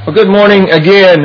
Well, good morning again.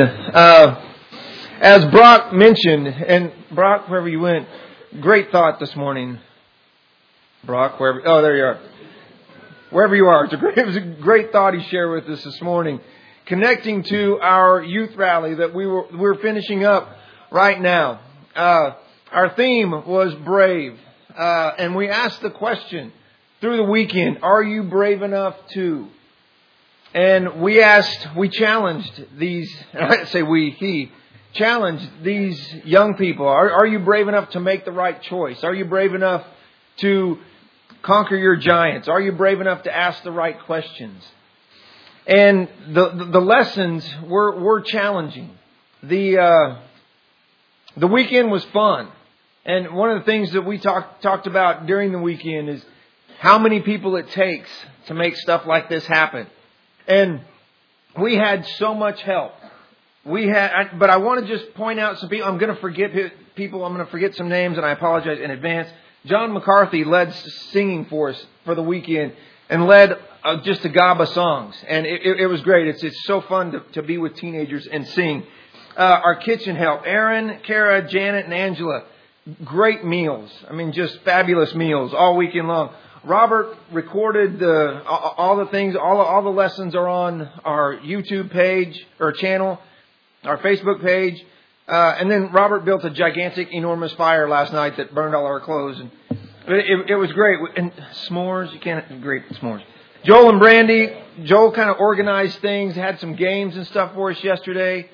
As Brock mentioned, and Brock, wherever you went, great thought this morning. Brock, there you are. Wherever you are, it was a great thought he shared with us this morning, connecting to our youth rally that we're finishing up right now. Our theme was brave, and we asked the question through the weekend: are you brave enough to? And we challenged these, he challenged these young people. Are you brave enough to make the right choice? Are you brave enough to conquer your giants? Are you brave enough to ask the right questions? And the lessons were challenging. The weekend was fun. And one of the things that we talked about during the weekend is how many people it takes to make stuff like this happen. And we had so much help. But I want to just point out some people. I'm going to forget people. I'm going to forget some names, and I apologize in advance. John McCarthy led singing for us for the weekend and led just a gob of songs. And it was great. It's so fun to be with teenagers and sing. Our kitchen help, Aaron, Kara, Janet, and Angela. Great meals. I mean, just fabulous meals all weekend long. Robert recorded all the things. All the lessons are on our YouTube page or channel, our Facebook page. And then Robert built a gigantic, enormous fire last night that burned all our clothes. And it was great. And s'mores, you can't great s'mores. Joel and Brandy. Joel kind of organized things, had some games and stuff for us yesterday.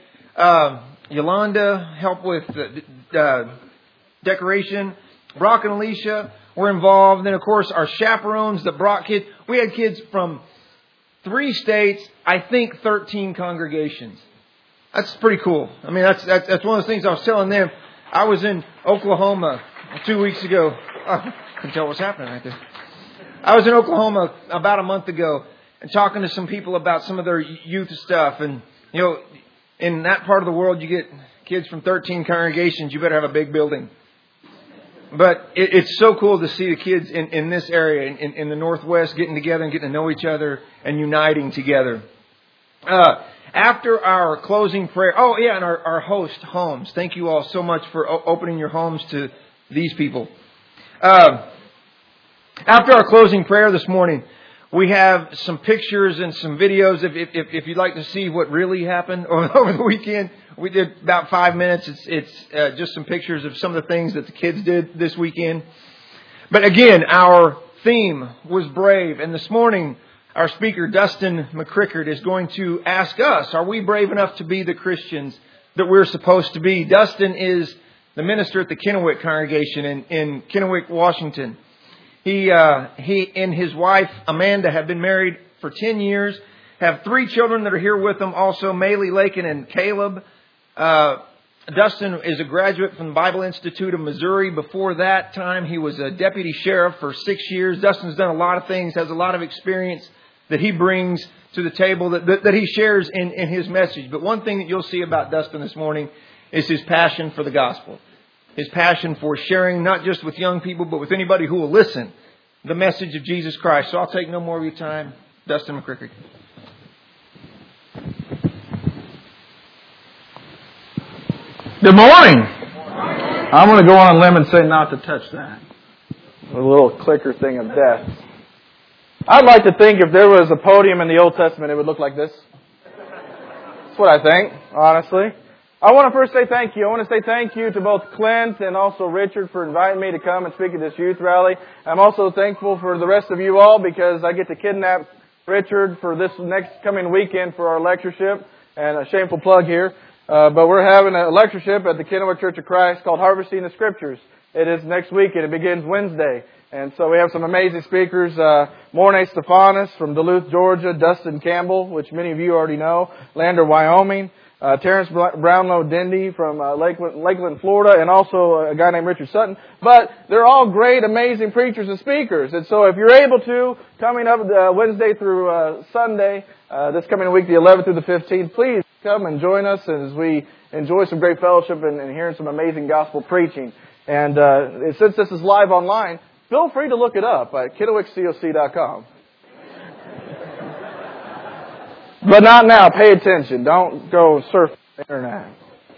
Yolanda helped with decoration. Brock and Alicia were involved. And then, of course, our chaperones that brought kids. We had kids from 3 states, I think 13 congregations. That's pretty cool. I mean, that's one of the things I was telling them. I was in Oklahoma 2 weeks ago. I can tell what's happening right there. I was in Oklahoma about a month ago and talking to some people about some of their youth stuff. And, you know, in that part of the world, you get kids from 13 congregations. You better have a big building. But it's so cool to see the kids in this area, in the Northwest, getting together and getting to know each other and uniting together. After our closing prayer, and our host, Homes. Thank you all so much for opening your homes to these people. After our closing prayer this morning, we have some pictures and some videos. If you'd like to see what really happened over the weekend, we did about 5 minutes. It's just some pictures of some of the things that the kids did this weekend. But again, our theme was brave. And this morning, our speaker, Dustin McCrickard, is going to ask us, are we brave enough to be the Christians that we're supposed to be? Dustin is the minister at the Kennewick congregation in Kennewick, Washington. He and his wife, Amanda, have been married for 10 years, have 3 children that are here with them also, Maylee, Lakin, and Caleb. Dustin is a graduate from the Bible Institute of Missouri. Before that time, he was a deputy sheriff for 6 years. Dustin's done a lot of things, has a lot of experience that he brings to the table that he shares in his message. But one thing that you'll see about Dustin this morning is his passion for the gospel. His passion for sharing, not just with young people, but with anybody who will listen, the message of Jesus Christ. So I'll take no more of your time. Dustin McCrickard. Good morning. I'm going to go on a limb and say not to touch that. A little clicker thing of death. I'd like to think if there was a podium in the Old Testament, it would look like this. That's what I think, honestly. I want to first say thank you. I want to say thank you to both Clint and also Richard for inviting me to come and speak at this youth rally. I'm also thankful for the rest of you all because I get to kidnap Richard for this next coming weekend for our lectureship. And a shameful plug here. But we're having a lectureship at the Kennewick Church of Christ called Harvesting the Scriptures. It is next week and it begins Wednesday. And so we have some amazing speakers. Mornay Stephanus from Duluth, Georgia. Dustin Campbell, which many of you already know. Lander, Wyoming. Terrence Brownlow Dindy from Lakeland, Florida, and also a guy named Richard Sutton. But they're all great, amazing preachers and speakers. And so if you're able to, coming up Wednesday through Sunday, this coming week, the 11th through the 15th, please come and join us as we enjoy some great fellowship and hearing some amazing gospel preaching. And since this is live online, feel free to look it up at KennewickCoc.com. But not now. Pay attention. Don't go surf the internet.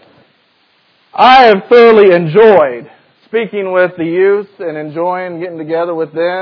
I have thoroughly enjoyed speaking with the youth and enjoying getting together with them.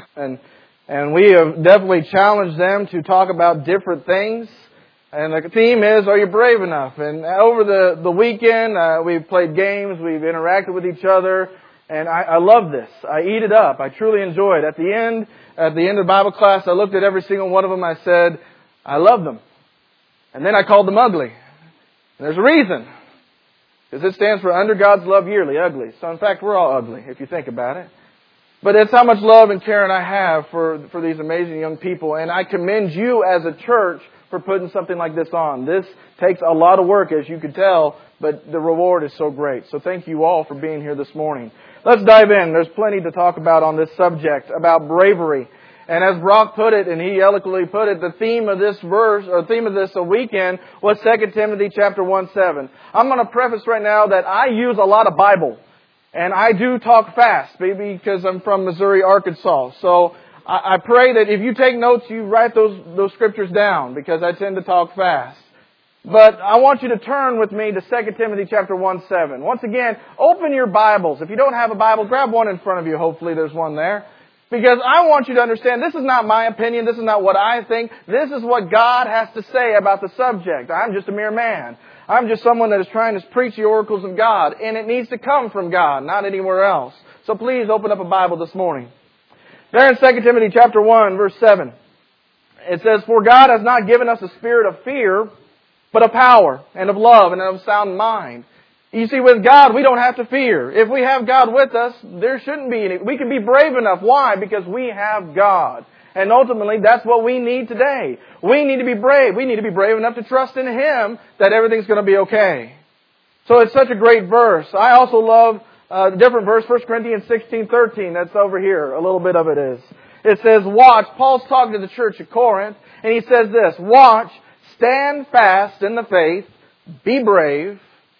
And we have definitely challenged them to talk about different things. And the theme is, are you brave enough? And over the weekend, we've played games, we've interacted with each other, and I love this. I eat it up. I truly enjoy it. At the end of Bible class, I looked at every single one of them. I said, I love them. And then I called them ugly. And there's a reason. Because it stands for under God's love yearly, ugly. So in fact, we're all ugly, if you think about it. But it's how much love and care I have for these amazing young people. And I commend you as a church for putting something like this on. This takes a lot of work, as you could tell, but the reward is so great. So thank you all for being here this morning. Let's dive in. There's plenty to talk about on this subject, about bravery. And as Brock put it, and he eloquently put it, the theme of this verse, or theme of this weekend, was 2 Timothy chapter 1:7. I'm going to preface right now that I use a lot of Bible. And I do talk fast, maybe because I'm from Missouri, Arkansas. So I pray that if you take notes, you write those scriptures down, because I tend to talk fast. But I want you to turn with me to 2 Timothy chapter 1:7. Once again, open your Bibles. If you don't have a Bible, grab one in front of you. Hopefully there's one there. Because I want you to understand, this is not my opinion. This is not what I think. This is what God has to say about the subject. I'm just a mere man. I'm just someone that is trying to preach the oracles of God. And it needs to come from God, not anywhere else. So please open up a Bible this morning. There in 2 Timothy chapter 1, verse 7, it says, For God has not given us a spirit of fear, but of power and of love and of sound mind. You see, with God, we don't have to fear. If we have God with us, there shouldn't be any. We can be brave enough. Why? Because we have God. And ultimately, that's what we need today. We need to be brave. We need to be brave enough to trust in Him that everything's going to be okay. So it's such a great verse. I also love a different verse, 1 Corinthians 16:13. That's over here. A little bit of it is. It says, watch. Paul's talking to the church at Corinth, and he says this, watch, stand fast in the faith, be brave,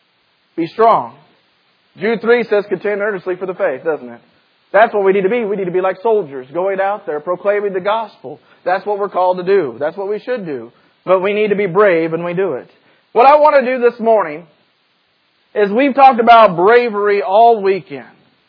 be strong. Jude 3 says, contend earnestly for the faith, doesn't it? That's what we need to be. We need to be like soldiers, going out there, proclaiming the gospel. That's what we're called to do. That's what we should do. But we need to be brave, and we do it. What I want to do this morning is we've talked about bravery all weekend.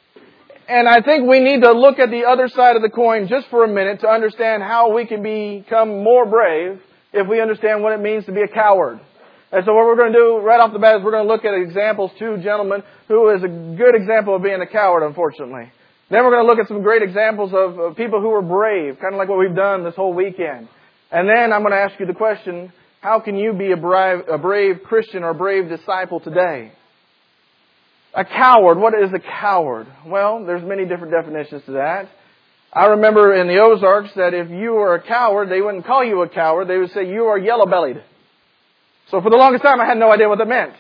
And I think we need to look at the other side of the coin just for a minute to understand how we can become more brave if we understand what it means to be a coward. And so what we're going to do right off the bat is we're going to look at examples, two gentlemen who is a good example of being a coward, unfortunately. Then we're going to look at some great examples of people who were brave, kind of like what we've done this whole weekend. And then I'm going to ask you the question, how can you be a brave Christian or a brave disciple today? A coward. What is a coward? Well, there's many different definitions to that. I remember in the Ozarks that if you were a coward, they wouldn't call you a coward. They would say you are yellow-bellied. So for the longest time, I had no idea what that meant.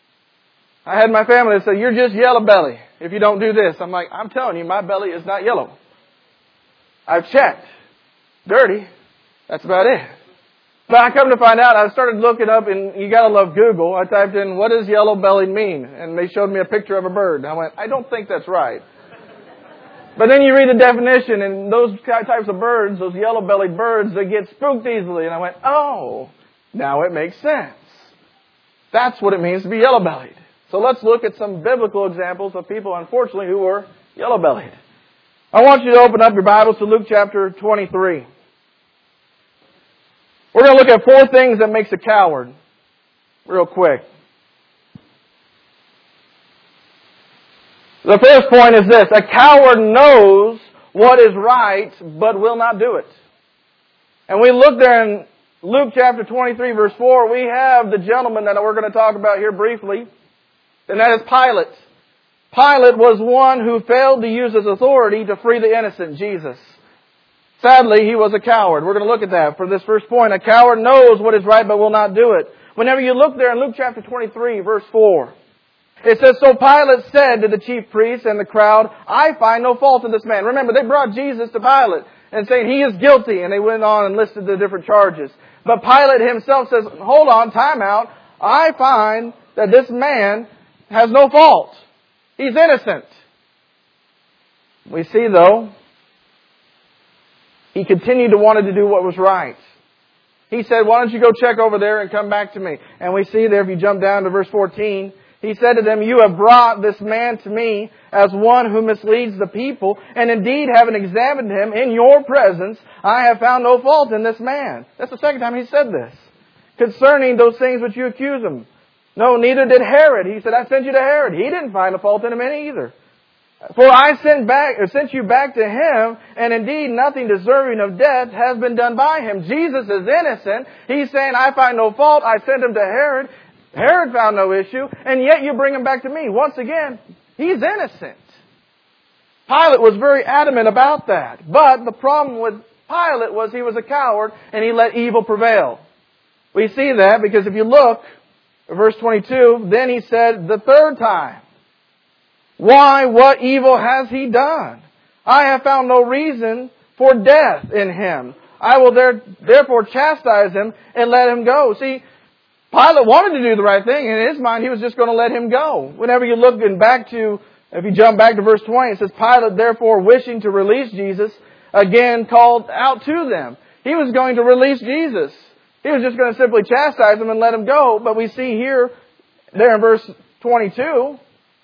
I had my family that said, you're just yellow-belly if you don't do this. I'm like, I'm telling you, my belly is not yellow. I've checked. Dirty. That's about it. But I come to find out, I started looking up, and you gotta love Google. I typed in, what does yellow-bellied mean? And they showed me a picture of a bird. And I went, I don't think that's right. But then you read the definition, and those types of birds, those yellow-bellied birds, they get spooked easily. And I went, oh, now it makes sense. That's what it means to be yellow-bellied. So let's look at some biblical examples of people, unfortunately, who were yellow-bellied. I want you to open up your Bibles to Luke chapter 23. We're going to look at 4 things that makes a coward real quick. The first point is this. A coward knows what is right, but will not do it. And we look there in Luke chapter 23, verse 4. We have the gentleman that we're going to talk about here briefly. And that is Pilate. Pilate was one who failed to use his authority to free the innocent, Jesus. Sadly, he was a coward. We're going to look at that for this first point. A coward knows what is right but will not do it. Whenever you look there in Luke chapter 23, verse 4, it says, So Pilate said to the chief priests and the crowd, I find no fault in this man. Remember, they brought Jesus to Pilate and saying he is guilty. And they went on and listed the different charges. But Pilate himself says, hold on, time out. I find that this man has no fault. He's innocent. We see, though, he continued to want to do what was right. He said, why don't you go check over there and come back to me? And we see there, if you jump down to verse 14, he said to them, you have brought this man to me as one who misleads the people, and indeed, having examined him in your presence, I have found no fault in this man. That's the second time he said this. Concerning those things which you accuse him. No, neither did Herod. He said, I sent you to Herod. He didn't find a fault in him any either. For I sent you back to him, and indeed nothing deserving of death has been done by him. Jesus is innocent. He's saying, I find no fault. I sent him to Herod. Herod found no issue, and yet you bring him back to me. Once again, he's innocent. Pilate was very adamant about that. But the problem with Pilate was he was a coward, and he let evil prevail. We see that because if you look at verse 22, then he said the third time, why, what evil has he done? I have found no reason for death in him. I will therefore chastise him and let him go. See, Pilate wanted to do the right thing. In his mind, he was just going to let him go. Whenever you look back to, if you jump back to verse 20, it says, Pilate therefore wishing to release Jesus, again called out to them. He was going to release Jesus. He was just going to simply chastise him and let him go. But we see here, there in verse 22,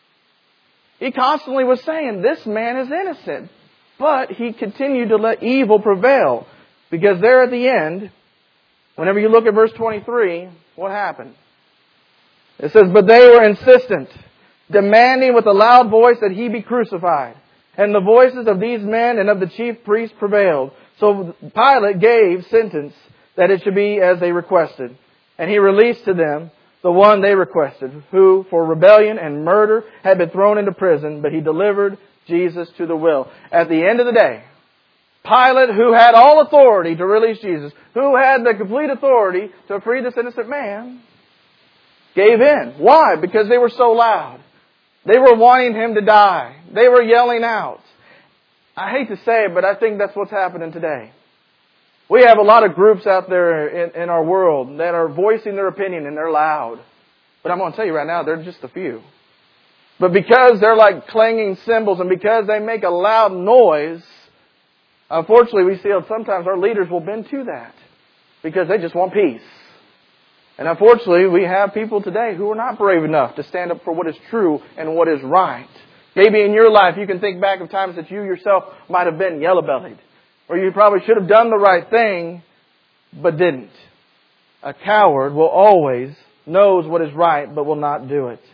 he constantly was saying, this man is innocent. But he continued to let evil prevail. Because there at the end, whenever you look at verse 23, what happened? It says, but they were insistent, demanding with a loud voice that he be crucified. And the voices of these men and of the chief priests prevailed. So Pilate gave sentence that it should be as they requested. And he released to them the one they requested, who for rebellion and murder had been thrown into prison, but he delivered Jesus to the will. At the end of the day, Pilate, who had all authority to release Jesus, who had the complete authority to free this innocent man, gave in. Why? Because they were so loud. They were wanting him to die. They were yelling out. I hate to say it, but I think that's what's happening today. We have a lot of groups out there in our world that are voicing their opinion and they're loud. But I'm going to tell you right now, they're just a few. But because they're like clanging cymbals and because they make a loud noise, unfortunately we see how sometimes our leaders will bend to that because they just want peace. And unfortunately we have people today who are not brave enough to stand up for what is true and what is right. Maybe in your life you can think back of times that you yourself might have been yellow-bellied. Or you probably should have done the right thing, but didn't. A coward will always knows what is right, but will not do it.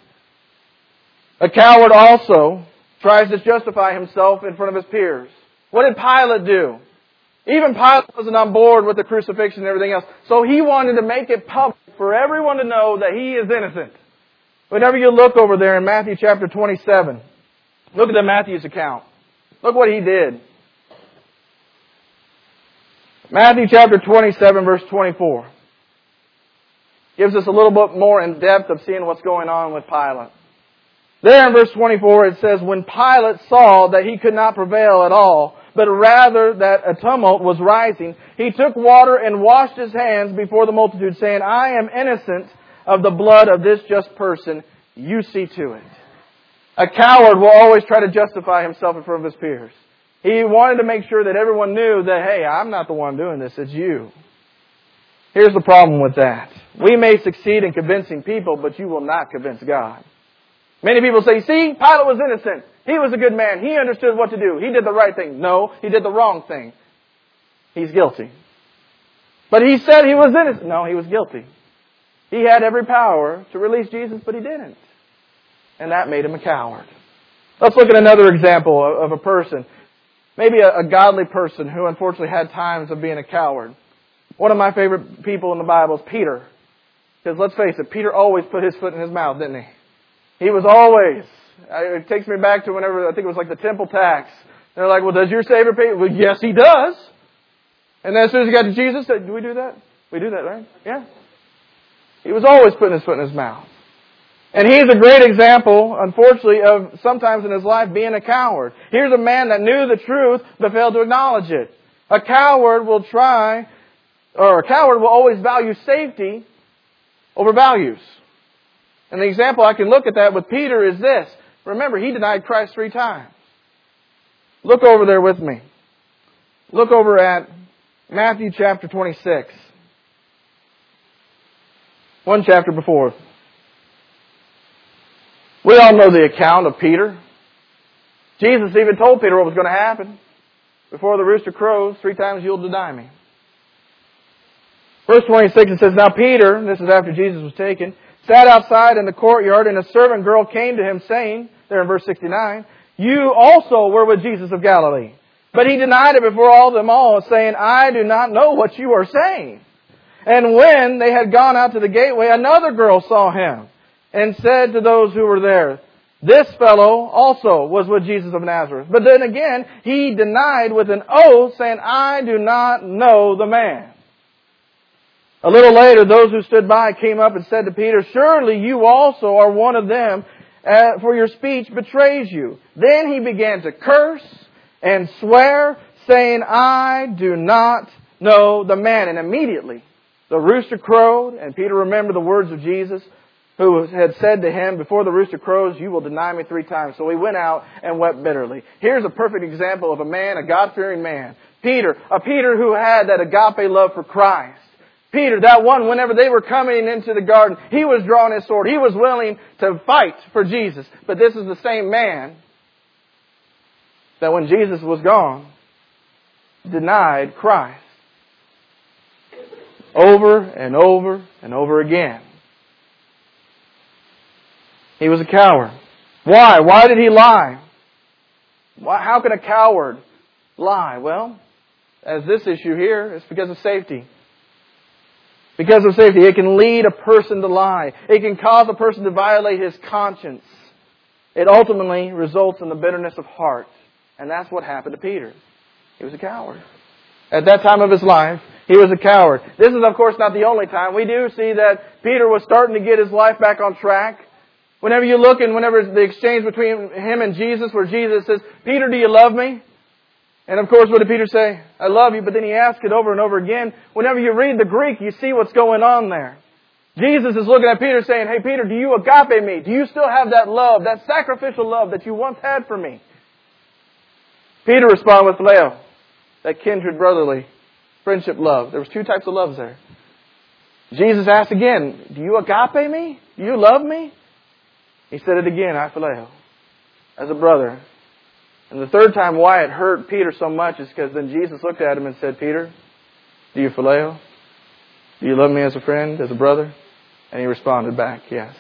A coward also tries to justify himself in front of his peers. What did Pilate do? Even Pilate wasn't on board with the crucifixion and everything else. So he wanted to make it public for everyone to know that he is innocent. Whenever you look over there in Matthew chapter 27, look at Matthew's account. Look what he did. Matthew chapter 27 verse 24 gives us a little bit more in depth of seeing what's going on with Pilate. There in verse 24 it says, when Pilate saw that he could not prevail at all, but rather that a tumult was rising, he took water and washed his hands before the multitude, saying, I am innocent of the blood of this just person. You see to it. A coward will always try to justify himself in front of his peers. He wanted to make sure that everyone knew that, hey, I'm not the one doing this, it's you. Here's the problem with that. We may succeed in convincing people, but you will not convince God. Many people say, see, Pilate was innocent. He was a good man. He understood what to do. He did the right thing. No, he did the wrong thing. He's guilty. But he said he was innocent. No, he was guilty. He had every power to release Jesus, but he didn't. And that made him a coward. Let's look at another example of a person. Maybe a godly person who unfortunately had times of being a coward. One of my favorite people in the Bible is Peter. Because let's face it, Peter always put his foot in his mouth, didn't he? He was always. It takes me back to whenever, I think it was like the temple tax. They're like, well, does your Savior pay? Well, yes, He does. And then as soon as he got to Jesus, do we do that? We do that, right? Yeah. He was always putting his foot in his mouth. And he's a great example, unfortunately, of sometimes in his life being a coward. Here's a man that knew the truth, but failed to acknowledge it. A coward will always value safety over values. And the example I can look at that with Peter is this. Remember, he denied Christ 3 times. Look over there with me. Look over at Matthew chapter 26. One chapter before. We all know the account of Peter. Jesus even told Peter what was going to happen. Before the rooster crows, 3 times you'll deny me. Verse 26, it says, Now Peter, and this is after Jesus was taken, sat outside in the courtyard, and a servant girl came to him, saying, there in verse 69, You also were with Jesus of Galilee. But he denied it before all them all, saying, I do not know what you are saying. And when they had gone out to the gateway, another girl saw him, and said to those who were there, This fellow also was with Jesus of Nazareth. But then again, he denied with an oath, saying, I do not know the man. A little later, those who stood by came up and said to Peter, Surely you also are one of them, for your speech betrays you. Then he began to curse and swear, saying, I do not know the man. And immediately the rooster crowed, and Peter remembered the words of Jesus, who had said to him, Before the rooster crows, you will deny me 3 times. So he went out and wept bitterly. Here's a perfect example of a man, a God-fearing man. Peter, a Peter who had that agape love for Christ. Peter, that one, whenever they were coming into the garden, he was drawing his sword. He was willing to fight for Jesus. But this is the same man that when Jesus was gone, denied Christ. Over and over and over again. He was a coward. Why? Why did he lie? How can a coward lie? Well, as this issue here, it's because of safety. Because of safety. It can lead a person to lie. It can cause a person to violate his conscience. It ultimately results in the bitterness of heart. And that's what happened to Peter. He was a coward. At that time of his life, he was a coward. This is, of course, not the only time. We do see that Peter was starting to get his life back on track. Whenever you look and whenever the exchange between him and Jesus, where Jesus says, Peter, do you love me? And of course, what did Peter say? I love you. But then he asked it over and over again. Whenever you read the Greek, you see what's going on there. Jesus is looking at Peter saying, Hey Peter, do you agape me? Do you still have that love, that sacrificial love that you once had for me? Peter responded with phileo, that kindred brotherly friendship love. There was 2 types of loves there. Jesus asked again, do you agape me? Do you love me? He said it again, I phileo, as a brother. And the third time why it hurt Peter so much is because then Jesus looked at him and said, Peter, do you phileo? Do you love me as a friend, as a brother? And he responded back, yes.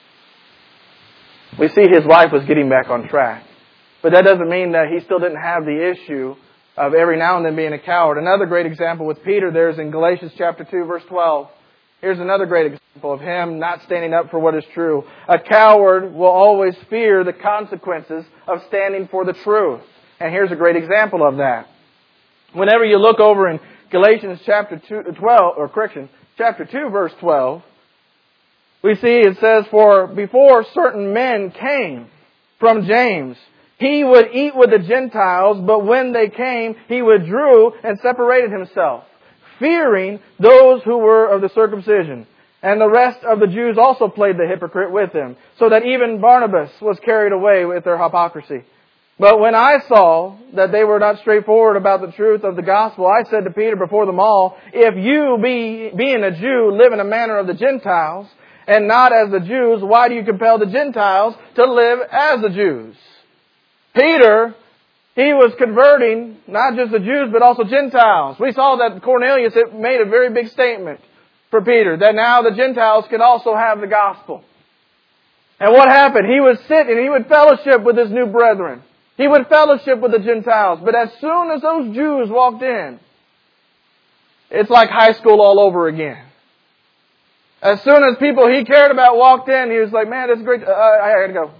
We see his life was getting back on track. But that doesn't mean that he still didn't have the issue of every now and then being a coward. Another great example with Peter there is in Galatians chapter 2, verse 12. Here's another great example of him not standing up for what is true. A coward will always fear the consequences of standing for the truth. And here's a great example of that. Whenever you look over in Galatians chapter 2, chapter 2, verse 12, we see it says, For before certain men came from James, he would eat with the Gentiles, but when they came, he withdrew and separated himself, fearing those who were of the circumcision. And the rest of the Jews also played the hypocrite with him, so that even Barnabas was carried away with their hypocrisy. But when I saw that they were not straightforward about the truth of the gospel, I said to Peter before them all, If you, being a Jew, live in a manner of the Gentiles, and not as the Jews, why do you compel the Gentiles to live as the Jews? Peter, he was converting not just the Jews, but also Gentiles. We saw that Cornelius made a very big statement for Peter, that now the Gentiles can also have the gospel. And what happened? He would sit and he would fellowship with his new brethren. He would fellowship with the Gentiles. But as soon as those Jews walked in, it's like high school all over again. As soon as people he cared about walked in, he was like, man, that's great. I gotta go.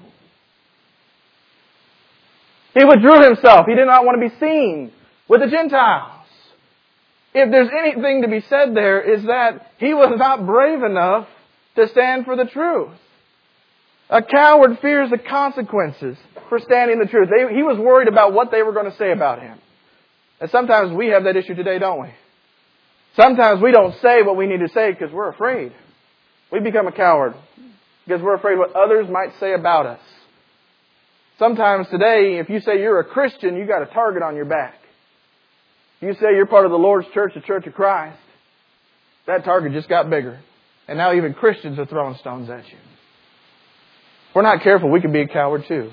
He withdrew himself. He did not want to be seen with the Gentiles. If there's anything to be said there, is that he was not brave enough to stand for the truth. A coward fears the consequences for standing the truth. He was worried about what they were going to say about him. And sometimes we have that issue today, don't we? Sometimes we don't say what we need to say because we're afraid. We become a coward because we're afraid what others might say about us. Sometimes today, if you say you're a Christian, you got a target on your back. If you say you're part of the Lord's church, the Church of Christ, that target just got bigger. And now even Christians are throwing stones at you. If we're not careful, we can be a coward too.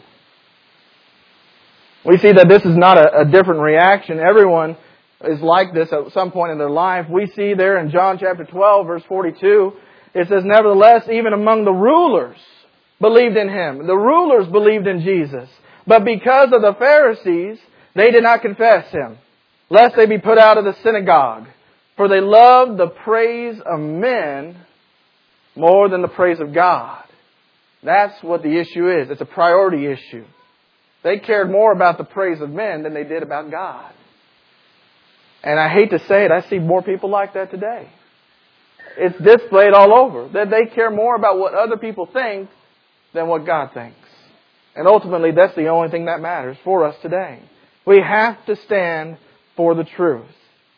We see that this is not a different reaction. Everyone is like this at some point in their life. We see there in John chapter 12, verse 42, it says, nevertheless, even among the rulers believed in Him. The rulers believed in Jesus. But because of the Pharisees, they did not confess Him, lest they be put out of the synagogue. For they loved the praise of men more than the praise of God. That's what the issue is. It's a priority issue. They cared more about the praise of men than they did about God. And I hate to say it, I see more people like that today. It's displayed all over. That they care more about what other people think than what God thinks. And ultimately, that's the only thing that matters for us today. We have to stand for the truth.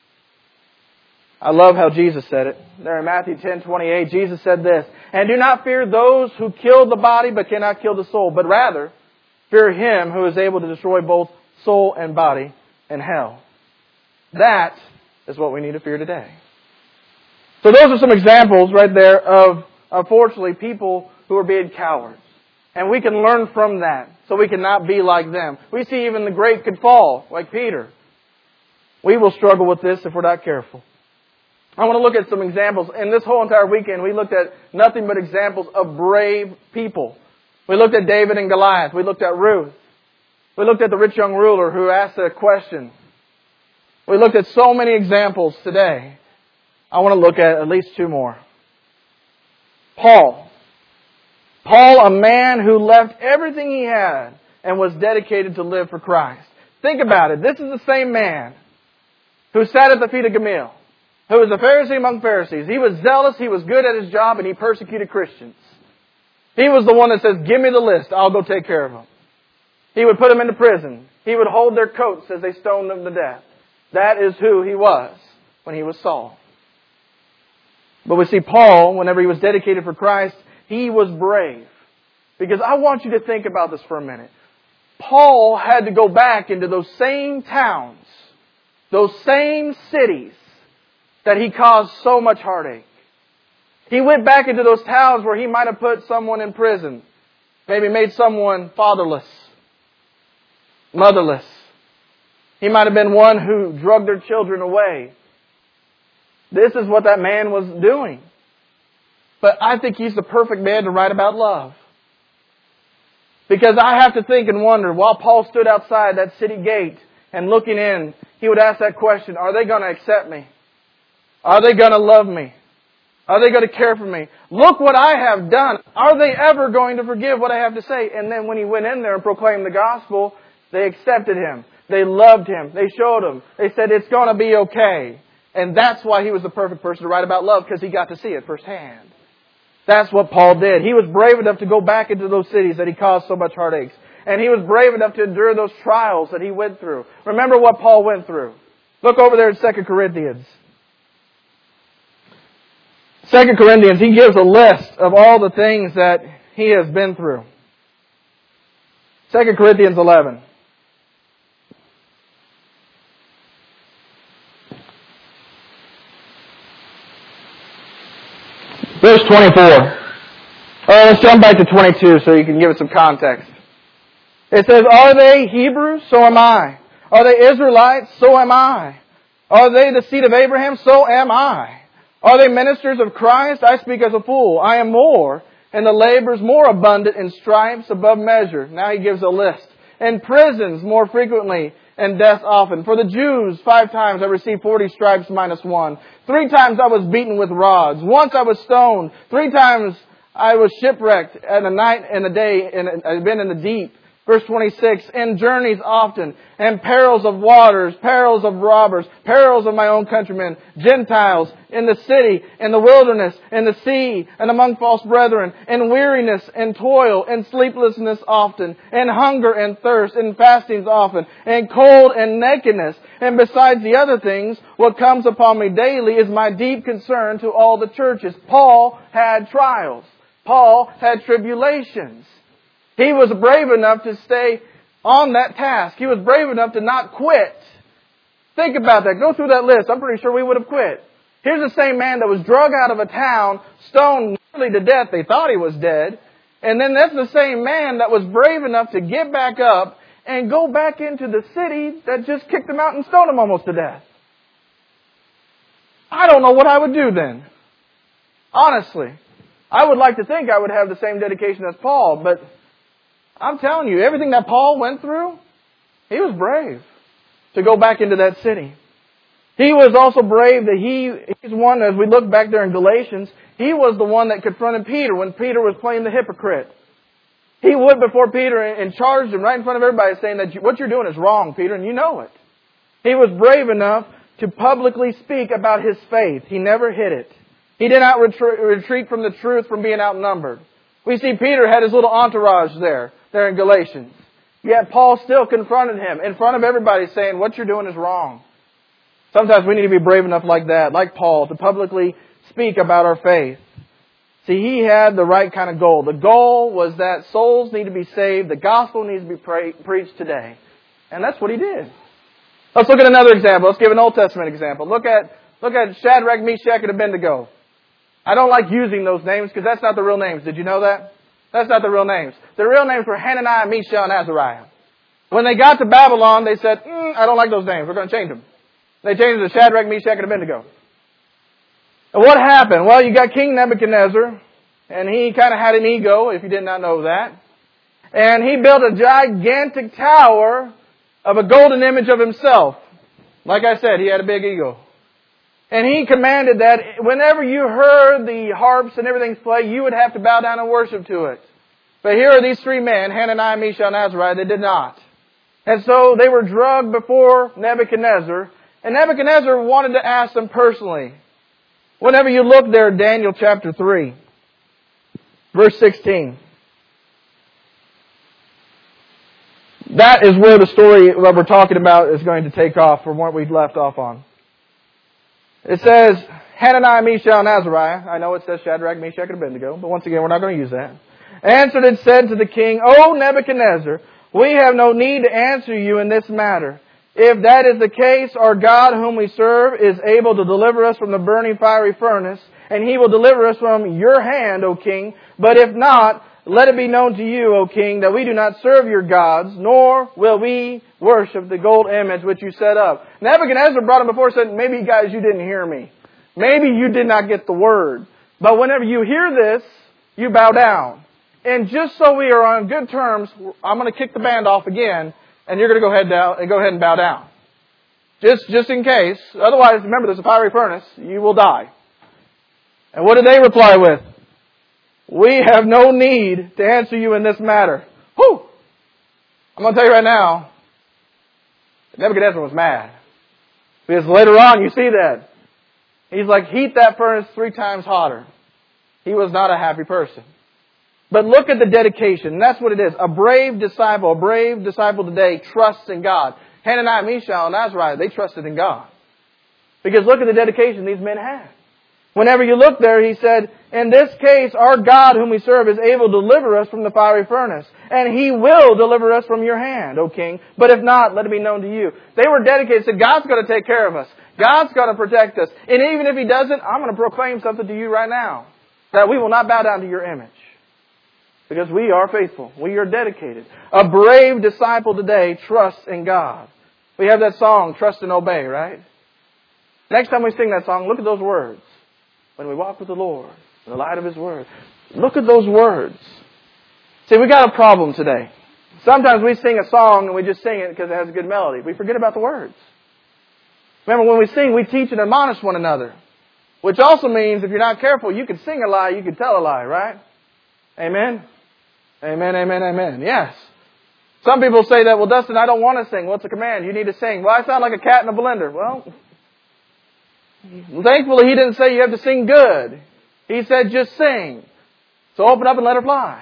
I love how Jesus said it. There in Matthew 10:28, Jesus said this, and do not fear those who kill the body but cannot kill the soul, but rather fear Him who is able to destroy both soul and body in hell. That is what we need to fear today. So those are some examples right there of, unfortunately, people who are being cowards. And we can learn from that so we can not be like them. We see even the great could fall, like Peter. We will struggle with this if we're not careful. I want to look at some examples. In this whole entire weekend, we looked at nothing but examples of brave people. We looked at David and Goliath. We looked at Ruth. We looked at the rich young ruler who asked a question. We looked at so many examples today. I want to look at least two more. Paul. Paul, a man who left everything he had and was dedicated to live for Christ. Think about it. This is the same man who sat at the feet of Gamaliel, who was a Pharisee among Pharisees. He was zealous, he was good at his job, and he persecuted Christians. He was the one that says, give me the list, I'll go take care of them. He would put them into prison. He would hold their coats as they stoned them to death. That is who he was when he was Saul. But we see Paul, whenever he was dedicated for Christ, he was brave. Because I want you to think about this for a minute. Paul had to go back into those same towns, those same cities that he caused so much heartache. He went back into those towns where he might have put someone in prison, maybe made someone fatherless, motherless. He might have been one who drugged their children away. This is what that man was doing. But I think he's the perfect man to write about love. Because I have to think and wonder, while Paul stood outside that city gate and looking in, he would ask that question, are they going to accept me? Are they going to love me? Are they going to care for me? Look what I have done. Are they ever going to forgive what I have to say? And then when he went in there and proclaimed the gospel, they accepted him. They loved him. They showed him. They said, it's going to be okay. And that's why he was the perfect person to write about love, because he got to see it firsthand. That's what Paul did. He was brave enough to go back into those cities that he caused so much heartaches. And he was brave enough to endure those trials that he went through. Remember what Paul went through. Look over there in 2 Corinthians. 2 Corinthians, he gives a list of all the things that he has been through. 2 Corinthians 11. Verse 24. Let's jump back to 22 so you can give it some context. It says, are they Hebrews? So am I. Are they Israelites? So am I. Are they the seed of Abraham? So am I. Are they ministers of Christ? I speak as a fool. I am more, and the labors more abundant, in stripes above measure. Now he gives a list. In prisons more frequently, and death often. For the Jews, 5 times I received 40 stripes minus 1. 3 times I was beaten with rods. Once I was stoned. 3 times I was shipwrecked at a night and a day, and I've been in the deep. Verse 26, in journeys often, and perils of waters, perils of robbers, perils of my own countrymen, Gentiles, in the city, in the wilderness, in the sea, and among false brethren, in weariness and toil, and sleeplessness often, and hunger and thirst, and fastings often, and cold and nakedness. And besides the other things, what comes upon me daily is my deep concern to all the churches. Paul had trials. Paul had tribulations. He was brave enough to stay on that task. He was brave enough to not quit. Think about that. Go through that list. I'm pretty sure we would have quit. Here's the same man that was drug out of a town, stoned nearly to death. They thought he was dead. And then that's the same man that was brave enough to get back up and go back into the city that just kicked him out and stoned him almost to death. I don't know what I would do then. Honestly. I would like to think I would have the same dedication as Paul, but I'm telling you, everything that Paul went through, he was brave to go back into that city. He was also brave that he's one, as we look back there in Galatians, he was the one that confronted Peter when Peter was playing the hypocrite. He went before Peter and charged him right in front of everybody saying that what you're doing is wrong, Peter, and you know it. He was brave enough to publicly speak about his faith. He never hid it. He did not retreat from the truth from being outnumbered. We see Peter had his little entourage there in Galatians. Yet Paul still confronted him in front of everybody saying, what you're doing is wrong. Sometimes we need to be brave enough like that, like Paul, to publicly speak about our faith. See, he had the right kind of goal. The goal was that souls need to be saved. The gospel needs to be preached today. And that's what he did. Let's look at another example. Let's give an Old Testament example. Look at Shadrach, Meshach, and Abednego. I don't like using those names because that's not the real names. Did you know that? That's not the real names. The real names were Hananiah, Mishael, and Azariah. When they got to Babylon, they said, I don't like those names. We're going to change them. They changed it to Shadrach, Meshach, and Abednego. And what happened? Well, you got King Nebuchadnezzar, and he kind of had an ego, if you did not know that. And he built a gigantic tower of a golden image of himself. Like I said, he had a big ego. And he commanded that whenever you heard the harps and everything play, you would have to bow down and worship to it. But here are these three men, Hananiah, Mishael, and Azariah, they did not. And so they were drugged before Nebuchadnezzar. And Nebuchadnezzar wanted to ask them personally. Whenever you look there, Daniel chapter 3, verse 16. That is where the story that we're talking about is going to take off from what we've left off on. It says, Hananiah, Mishael, and Azariah. I know it says Shadrach, Meshach, and Abednego, but once again, we're not going to use that. Answered and said to the king, O Nebuchadnezzar, we have no need to answer you in this matter. If that is the case, our God whom we serve is able to deliver us from the burning fiery furnace, and He will deliver us from your hand, O king. But if not, let it be known to you, O king, that we do not serve your gods, nor will we worship the gold image which you set up. Nebuchadnezzar brought him before and said, maybe guys you didn't hear me. Maybe you did not get the word. But whenever you hear this, you bow down. And just so we are on good terms, I'm going to kick the band off again, and you're going to go ahead and bow down. Just in case. Otherwise, remember, there's a fiery furnace. You will die. And what did they reply with? We have no need to answer you in this matter. Whew! I'm going to tell you right now, Nebuchadnezzar was mad. Because later on, you see that. He's like, heat that furnace 3 times hotter. He was not a happy person. But look at the dedication. And that's what it is. A brave disciple today trusts in God. Hananiah, Mishael, and Azariah, they trusted in God. Because look at the dedication these men had. Whenever you look there, he said, in this case, our God whom we serve is able to deliver us from the fiery furnace. And He will deliver us from your hand, O king. But if not, let it be known to you. They were dedicated, said, God's going to take care of us. God's going to protect us. And even if He doesn't, I'm going to proclaim something to you right now. That we will not bow down to your image. Because we are faithful. We are dedicated. A brave disciple today trusts in God. We have that song, Trust and Obey, right? Next time we sing that song, look at those words. When we walk with the Lord, in the light of His Word. Look at those words. See, we got a problem today. Sometimes we sing a song and we just sing it because it has a good melody. We forget about the words. Remember, when we sing, we teach and admonish one another. Which also means, if you're not careful, you can sing a lie, you can tell a lie, right? Amen? Amen, amen, amen. Yes. Some people say that, well, Dustin, I don't want to sing. What's the command? You need to sing. Well, I sound like a cat in a blender. Well, thankfully, He didn't say you have to sing good. He said just sing. So open up and let her fly.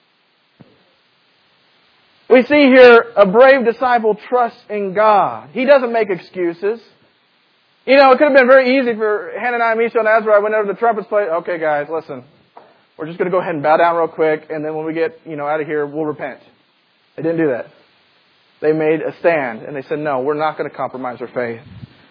We see here a brave disciple trusts in God. He doesn't make excuses. You know, it could have been very easy for Hananiah, Mishael, and Azariah whenever the trumpets played. Okay, guys, listen. We're just going to go ahead and bow down real quick, and then when we get, out of here, we'll repent. They didn't do that. They made a stand, and they said, no, we're not going to compromise our faith.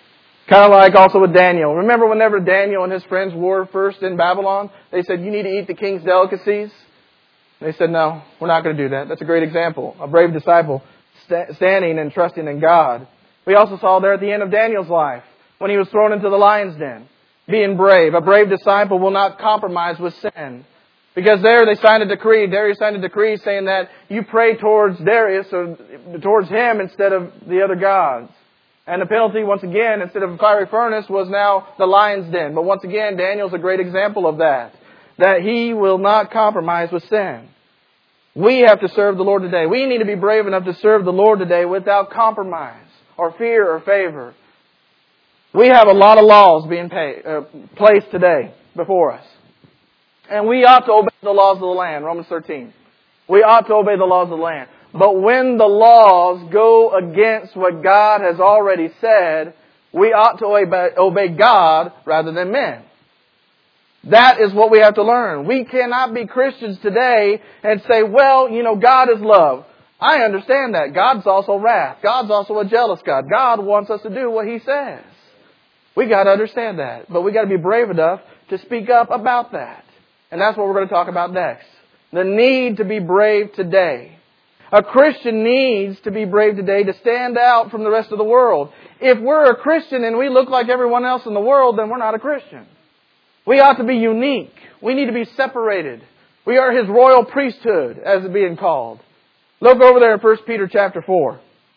Kind of like also with Daniel. Remember whenever Daniel and his friends were first in Babylon, they said, you need to eat the king's delicacies? They said, no, we're not going to do that. That's a great example. A brave disciple standing and trusting in God. We also saw there at the end of Daniel's life, when he was thrown into the lion's den, being brave. A brave disciple will not compromise with sin. Because there they signed a decree, Darius signed a decree saying that you pray towards Darius or towards him instead of the other gods. And the penalty, once again, instead of a fiery furnace, was now the lion's den. But once again, Daniel's a great example of that. That he will not compromise with sin. We have to serve the Lord today. We need to be brave enough to serve the Lord today without compromise or fear or favor. We have a lot of laws being placed today before us. And we ought to obey the laws of the land, Romans 13. We ought to obey the laws of the land. But when the laws go against what God has already said, we ought to obey God rather than men. That is what we have to learn. We cannot be Christians today and say, well, God is love. I understand that. God's also wrath. God's also a jealous God. God wants us to do what He says. We got to understand that. But we got to be brave enough to speak up about that. And that's what we're going to talk about next. The need to be brave today. A Christian needs to be brave today to stand out from the rest of the world. If we're a Christian and we look like everyone else in the world, then we're not a Christian. We ought to be unique. We need to be separated. We are His royal priesthood, as it's being called. Look over there in 1 Peter chapter 4.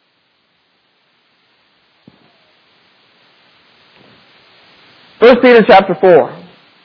First Peter chapter 4.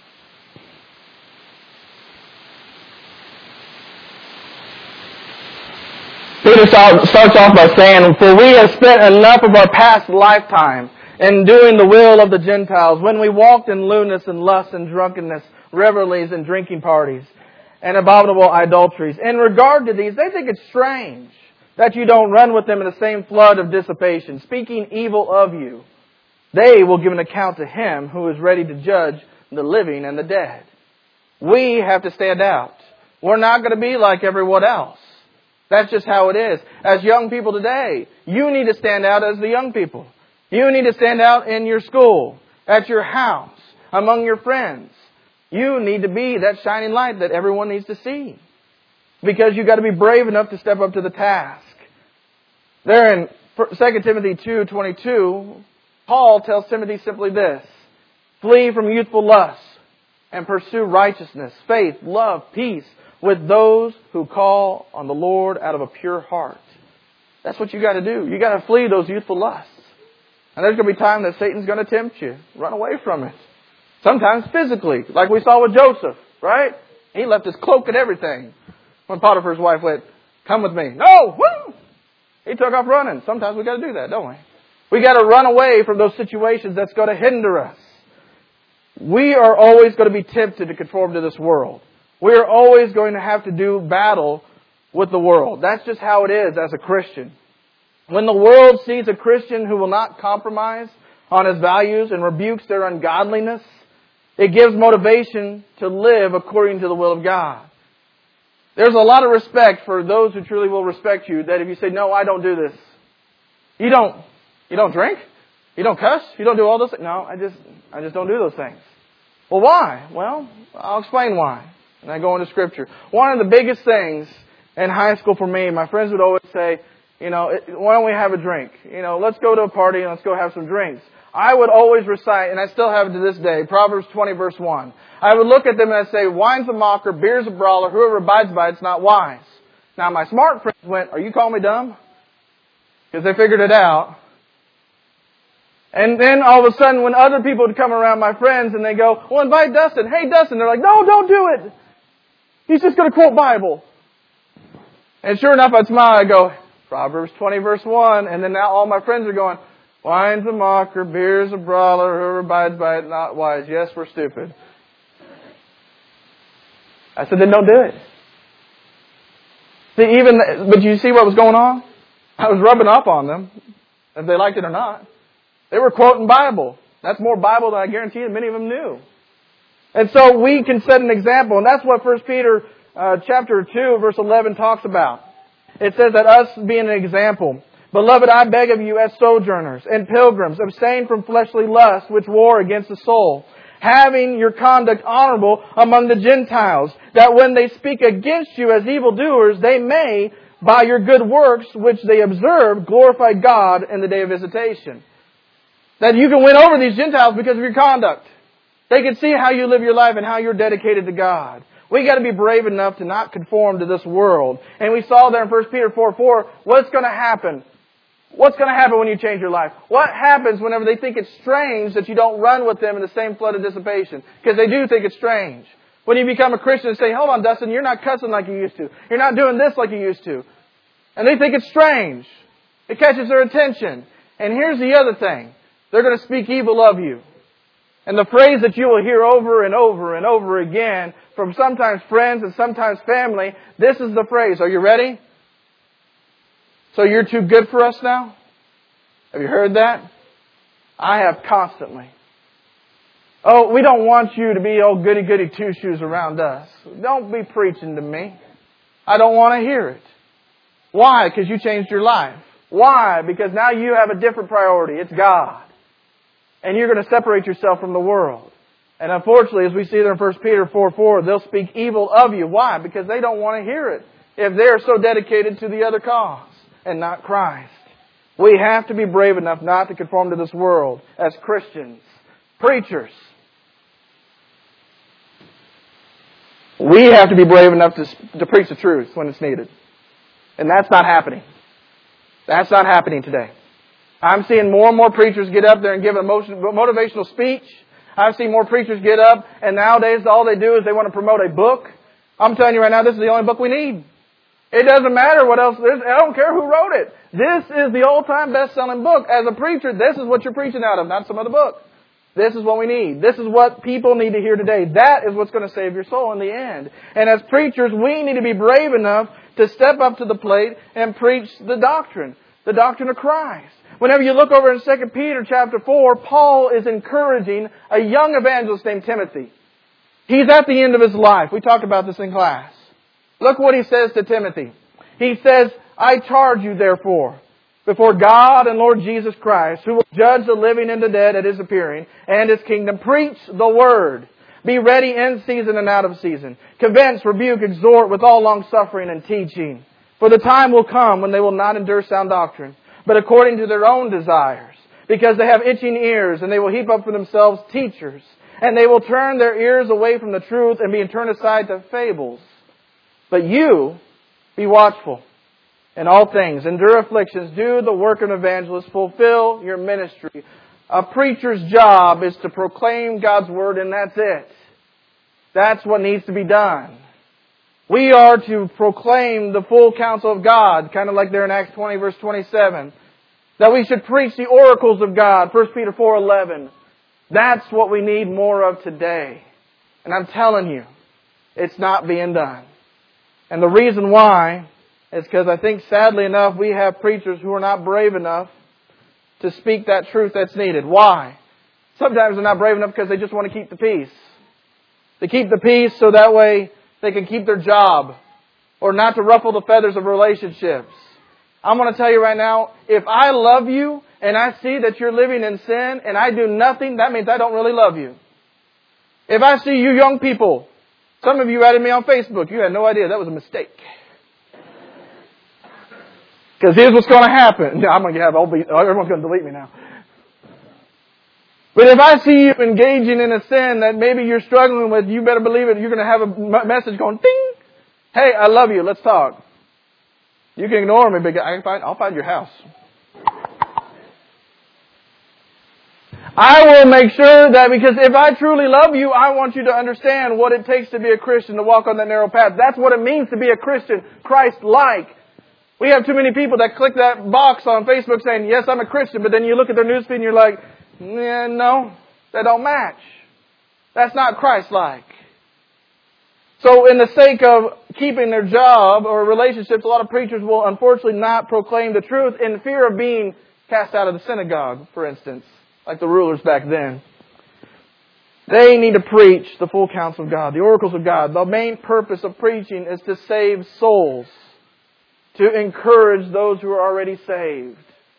Peter starts off by saying, for we have spent enough of our past lifetime in doing the will of the Gentiles, when we walked in lewdness and lust and drunkenness, revelries and drinking parties, and abominable adulteries. In regard to these, they think it's strange that you don't run with them in the same flood of dissipation, speaking evil of you. They will give an account to Him who is ready to judge the living and the dead. We have to stand out. We're not going to be like everyone else. That's just how it is. As young people today, you need to stand out as the young people. You need to stand out in your school, at your house, among your friends. You need to be that shining light that everyone needs to see. Because you've got to be brave enough to step up to the task. There in 2 Timothy 2:22, Paul tells Timothy simply this: flee from youthful lusts and pursue righteousness, faith, love, peace with those who call on the Lord out of a pure heart. That's what you got to do. You got to flee those youthful lusts. And there's going to be time that Satan's going to tempt you. Run away from it. Sometimes physically, like we saw with Joseph, right? He left his cloak and everything. When Potiphar's wife went, come with me. No! Woo! He took off running. Sometimes we got to do that, don't we? We got to run away from those situations that's going to hinder us. We are always going to be tempted to conform to this world. We are always going to have to do battle with the world. That's just how it is as a Christian. When the world sees a Christian who will not compromise on his values and rebukes their ungodliness, it gives motivation to live according to the will of God. There's a lot of respect for those who truly will respect you, that if you say, no, I don't do this. You don't drink? You don't cuss? You don't do all those things? No, I just don't do those things. Well, why? Well, I'll explain why. And I go into Scripture. One of the biggest things in high school for me, my friends would always say, why don't we have a drink? Let's go to a party and let's go have some drinks. I would always recite, and I still have it to this day, Proverbs 20 verse 1. I would look at them and I'd say, wine's a mocker, beer's a brawler, whoever abides by it's not wise. Now my smart friends went, are you calling me dumb? Because they figured it out. And then all of a sudden when other people would come around, my friends, and they go, well, invite Dustin. Hey, Dustin. They're like, no, don't do it. He's just going to quote Bible. And sure enough, I'd smile. I go, Proverbs 20 verse 1. And then now all my friends are going, wine's a mocker, beer's a brawler, whoever abides by it not wise. Yes, we're stupid. I said, then don't do it. See, but you see what was going on? I was rubbing up on them, if they liked it or not. They were quoting Bible. That's more Bible than I guarantee that many of them knew. And so we can set an example. And that's what 1 Peter chapter 2 verse 11 talks about. It says that us being an example. Beloved, I beg of you as sojourners and pilgrims, abstain from fleshly lusts which war against the soul, having your conduct honorable among the Gentiles, that when they speak against you as evildoers, they may, by your good works which they observe, glorify God in the day of visitation. That you can win over these Gentiles because of your conduct. They can see how you live your life and how you're dedicated to God. We got to be brave enough to not conform to this world. And we saw there in 1 Peter 4:4, what's going to happen? What's going to happen when you change your life? What happens whenever they think it's strange that you don't run with them in the same flood of dissipation? Because they do think it's strange. When you become a Christian and say, hold on, Dustin, you're not cussing like you used to. You're not doing this like you used to. And they think it's strange. It catches their attention. And here's the other thing. They're going to speak evil of you. And the phrase that you will hear over and over and over again from sometimes friends and sometimes family, this is the phrase. Are you ready? So you're too good for us now? Have you heard that? I have constantly. Oh, we don't want you to be old goody-goody two-shoes around us. Don't be preaching to me. I don't want to hear it. Why? Because you changed your life. Why? Because now you have a different priority. It's God. And you're going to separate yourself from the world. And unfortunately, as we see there in 1 Peter 4:4, they'll speak evil of you. Why? Because they don't want to hear it. If they're so dedicated to the other cause and not Christ. We have to be brave enough not to conform to this world as Christians. Preachers. We have to be brave enough to preach the truth when it's needed. And that's not happening. That's not happening today. I'm seeing more and more preachers get up there and give a motivational speech. I've seen more preachers get up, and nowadays all they do is they want to promote a book. I'm telling you right now, this is the only book we need. It doesn't matter what else there is. I don't care who wrote it. This is the all-time best-selling book. As a preacher, this is what you're preaching out of, not some other book. This is what we need. This is what people need to hear today. That is what's going to save your soul in the end. And as preachers, we need to be brave enough to step up to the plate and preach the doctrine of Christ. Whenever you look over in 2 Peter chapter 4, Paul is encouraging a young evangelist named Timothy. He's at the end of his life. We talked about this in class. Look what he says to Timothy. He says, I charge you therefore, before God and Lord Jesus Christ, who will judge the living and the dead at His appearing and His kingdom, preach the word. Be ready in season and out of season. Convince, rebuke, exhort with all long-suffering and teaching. For the time will come when they will not endure sound doctrine, but according to their own desires, because they have itching ears, and they will heap up for themselves teachers, and they will turn their ears away from the truth and be turned aside to fables. But you, be watchful in all things, endure afflictions, do the work of an evangelist, fulfill your ministry. A preacher's job is to proclaim God's Word, and that's it. That's what needs to be done. We are to proclaim the full counsel of God, kind of like there in Acts 20, verse 27. That we should preach the oracles of God, 1 Peter 4:11. That's what we need more of today. And I'm telling you, it's not being done. And the reason why is because I think, sadly enough, we have preachers who are not brave enough to speak that truth that's needed. Why? Sometimes they're not brave enough because they just want to keep the peace. They keep the peace so that way they can keep their job or not to ruffle the feathers of relationships. I'm going to tell you right now, if I love you and I see that you're living in sin and I do nothing, that means I don't really love you. If I see you young people, some of you added me on Facebook, you had no idea that was a mistake. Because here's what's going to happen. I'm going to have everyone's going to delete me now. But if I see you engaging in a sin that maybe you're struggling with, you better believe it. You're going to have a message going, ding. Hey, I love you. Let's talk. You can ignore me, but I'll find your house. I will make sure that, because if I truly love you, I want you to understand what it takes to be a Christian, to walk on that narrow path. That's what it means to be a Christian, Christ-like. We have too many people that click that box on Facebook saying, yes, I'm a Christian, but then you look at their newsfeed and you're like, no, that don't match. That's not Christ-like. So in the sake of keeping their job or relationships, a lot of preachers will unfortunately not proclaim the truth in fear of being cast out of the synagogue, for instance, like the rulers back then. They need to preach the full counsel of God, the oracles of God. The main purpose of preaching is to save souls. to encourage those who are already saved.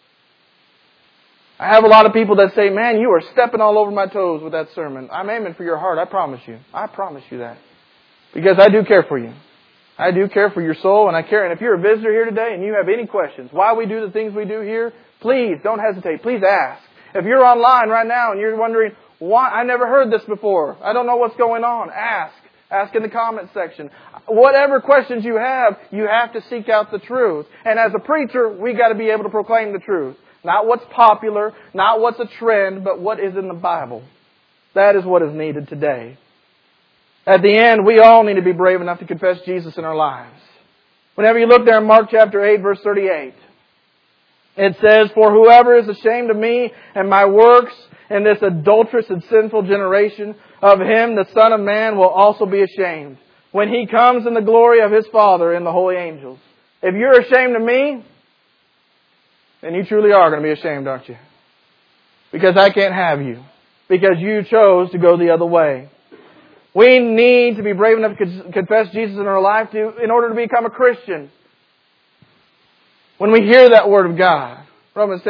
I have a lot of people that say, man, you are stepping all over my toes with that sermon. I'm aiming for your heart, I promise you. I promise you that. Because I do care for you. I do care for your soul, and I care. And if you're a visitor here today and you have any questions why we do the things we do here, please don't hesitate. Please ask. If you're online right now and you're wondering, why I never heard this before, I don't know what's going on, ask. Ask in the comment section. Whatever questions you have to seek out the truth. And as a preacher, we got to be able to proclaim the truth. Not what's popular, not what's a trend, but what is in the Bible. That is what is needed today. At the end, we all need to be brave enough to confess Jesus in our lives. Whenever you look there in Mark chapter 8, verse 38, it says, "For whoever is ashamed of me and my works in this adulterous and sinful generation, of him the Son of Man will also be ashamed, when He comes in the glory of His Father and the holy angels." If you're ashamed of me, then you truly are going to be ashamed, aren't you? Because I can't have you. Because you chose to go the other way. We need to be brave enough to confess Jesus in our life in order to become a Christian. When we hear that Word of God, Romans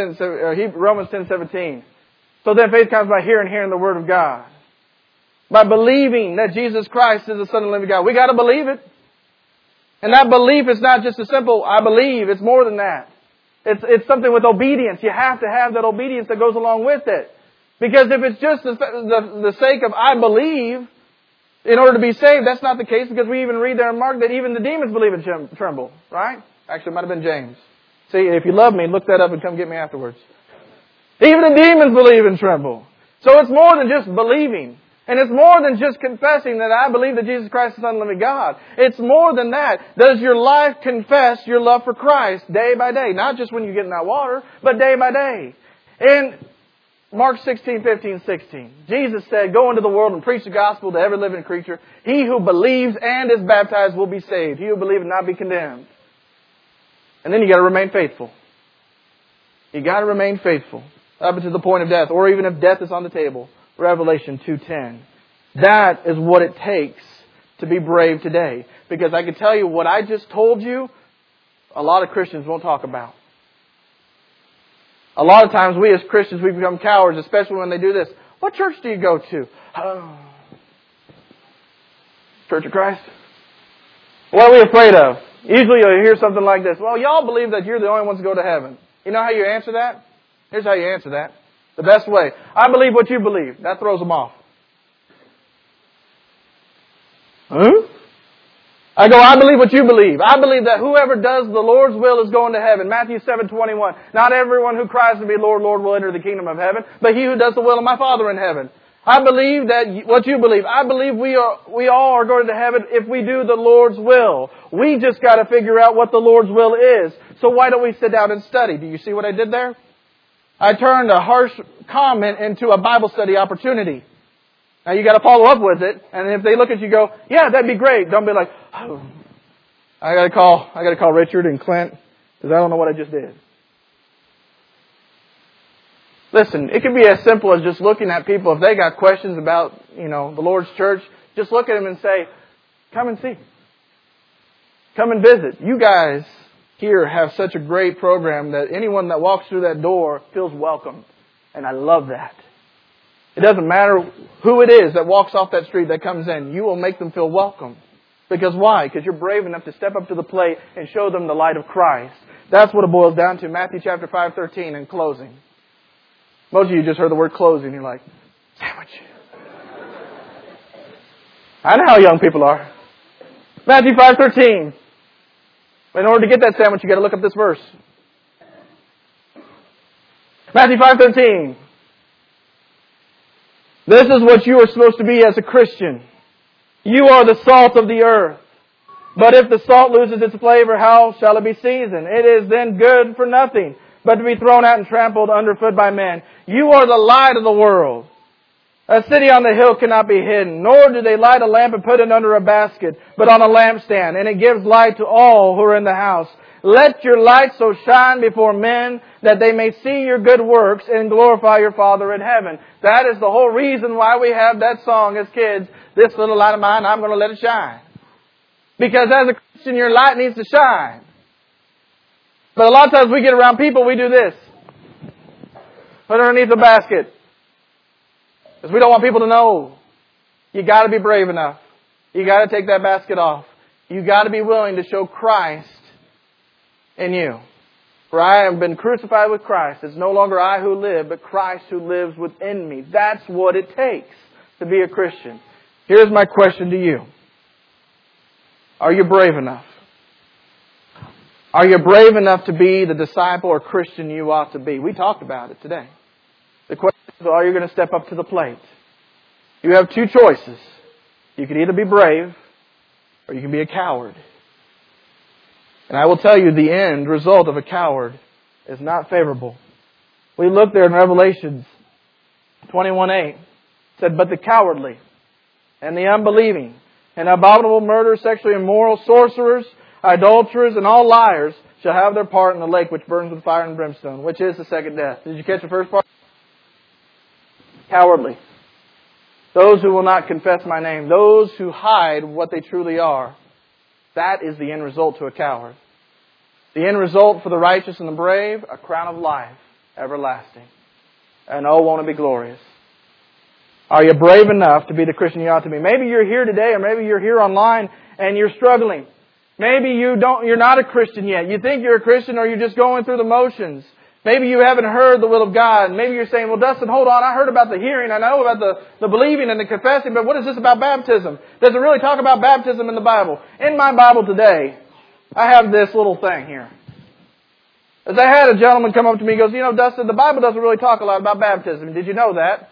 10:17. So then faith comes by hearing, hearing the Word of God. By believing that Jesus Christ is the Son of the living God. We got to believe it. And that belief is not just a simple, I believe. It's more than that. It's something with obedience. You have to have that obedience that goes along with it. Because if it's just the sake of I believe, in order to be saved, that's not the case, because we even read there in Mark that even the demons believe and tremble. Right? Actually, it might have been James. See, if you love me, look that up and come get me afterwards. Even the demons believe and tremble. So it's more than just believing. And it's more than just confessing that I believe that Jesus Christ is the Son of the living God. It's more than that. Does your life confess your love for Christ day by day? Not just when you get in that water, but day by day. In Mark 16:15-16, Jesus said, "Go into the world and preach the gospel to every living creature. He who believes and is baptized will be saved. He who believes and not be condemned." And then you got to remain faithful. You got to remain faithful up to the point of death, or even if death is on the table. Revelation 2:10. That is what it takes to be brave today. Because I can tell you what I just told you, a lot of Christians won't talk about. A lot of times we as Christians, we become cowards, especially when they do this. What church do you go to? Church of Christ? What are we afraid of? Usually you'll hear something like this. Well, y'all believe that you're the only ones to go to heaven. You know how you answer that? Here's how you answer that. The best way. I believe what you believe. That throws them off. Huh? I go, I believe what you believe. I believe that whoever does the Lord's will is going to heaven. Matthew 7:21. Not everyone who cries to me, Lord, Lord, will enter the kingdom of heaven, but he who does the will of my Father in heaven. I believe that what you believe. I believe we all are going to heaven if we do the Lord's will. We just got to figure out what the Lord's will is. So why don't we sit down and study? Do you see what I did there? I turned a harsh comment into a Bible study opportunity. Now you got to follow up with it, and if they look at you, go, "Yeah, that'd be great." Don't be like, "Oh, I got to call Richard and Clint because I don't know what I just did." Listen, it can be as simple as just looking at people. If they got questions about, the Lord's church, just look at them and say, "Come and see. Come and visit." You guys here have such a great program that anyone that walks through that door feels welcomed. And I love that. It doesn't matter who it is that walks off that street that comes in. You will make them feel welcome. Because why? Because you're brave enough to step up to the plate and show them the light of Christ. That's what it boils down to. Matthew chapter 5:13 in closing. Most of you just heard the word closing. You're like, sandwich. I know how young people are. Matthew 5:13. In order to get that sandwich, you got to look up this verse. Matthew 5:13. This is what you are supposed to be as a Christian. You are the salt of the earth. But if the salt loses its flavor, how shall it be seasoned? It is then good for nothing, but to be thrown out and trampled underfoot by men. You are the light of the world. A city on the hill cannot be hidden, nor do they light a lamp and put it under a basket, but on a lampstand, and it gives light to all who are in the house. Let your light so shine before men that they may see your good works and glorify your Father in heaven. That is the whole reason why we have that song as kids, "This little light of mine, I'm going to let it shine." Because as a Christian, your light needs to shine. But a lot of times we get around people, we do this. Put it underneath the basket. Because we don't want people to know. You got to be brave enough. You got to take that basket off. You got to be willing to show Christ in you. For I have been crucified with Christ. It's no longer I who live, but Christ who lives within me. That's what it takes to be a Christian. Here's my question to you. Are you brave enough? Are you brave enough to be the disciple or Christian you ought to be? We talked about it today. The question is, are you going to step up to the plate? You have two choices. You can either be brave or you can be a coward. And I will tell you, the end result of a coward is not favorable. We look there in Revelations 21:8. It said, but the cowardly and the unbelieving and abominable murderers, sexually immoral, sorcerers, idolaters, and all liars shall have their part in the lake which burns with fire and brimstone, which is the second death. Did you catch the first part? Cowardly. Those who will not confess my name. Those who hide what they truly are. That is the end result to a coward. The end result for the righteous and the brave, a crown of life, everlasting. And oh, won't it be glorious. Are you brave enough to be the Christian you ought to be? Maybe you're here today, or maybe you're here online and you're struggling. Maybe you're not a Christian yet. You think you're a Christian, or you're just going through the motions. Maybe you haven't heard the will of God. Maybe you're saying, well, Dustin, hold on. I heard about the hearing. I know about the believing and the confessing, but what is this about baptism? Does it really talk about baptism in the Bible? In my Bible today, I have this little thing here. As I had a gentleman come up to me, he goes, Dustin, the Bible doesn't really talk a lot about baptism. Did you know that?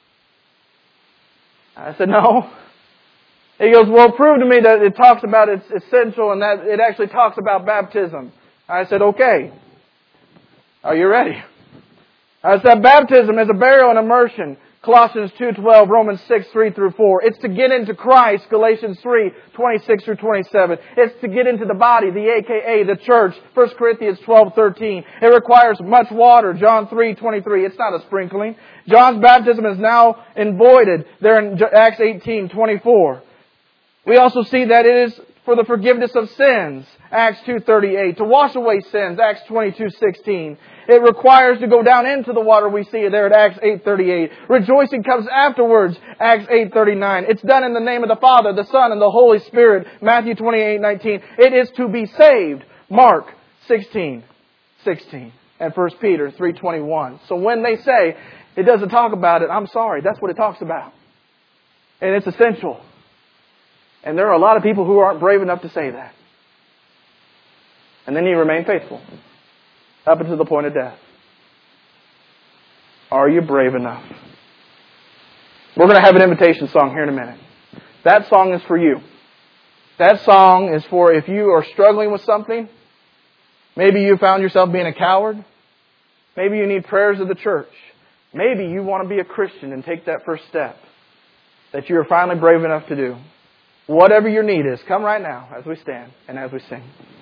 I said, no. He goes, well, prove to me that it talks about it's essential and that it actually talks about baptism. I said, okay. Are you ready? I said, baptism is a burial and immersion. Colossians 2:12, Romans 6:3-4. It's to get into Christ, Galatians 3:26-27. It's to get into the body, the AKA, the church, 1 Corinthians 12:13. It requires much water, John 3:23. It's not a sprinkling. John's baptism is now voided there in Acts 18:24. We also see that it is for the forgiveness of sins, Acts 2:38. To wash away sins, Acts 22:16. It requires to go down into the water, we see it there at Acts 8:38. Rejoicing comes afterwards, Acts 8:39. It's done in the name of the Father, the Son, and the Holy Spirit, Matthew 28:19. It is to be saved, Mark 16:16. And 1 Peter 3:21. So when they say it doesn't talk about it, I'm sorry, that's what it talks about. And it's essential. And there are a lot of people who aren't brave enough to say that. And then you remain faithful up until the point of death. Are you brave enough? We're going to have an invitation song here in a minute. That song is for you. That song is for if you are struggling with something. Maybe you found yourself being a coward. Maybe you need prayers of the church. Maybe you want to be a Christian and take that first step that you are finally brave enough to do. Whatever your need is, come right now as we stand and as we sing.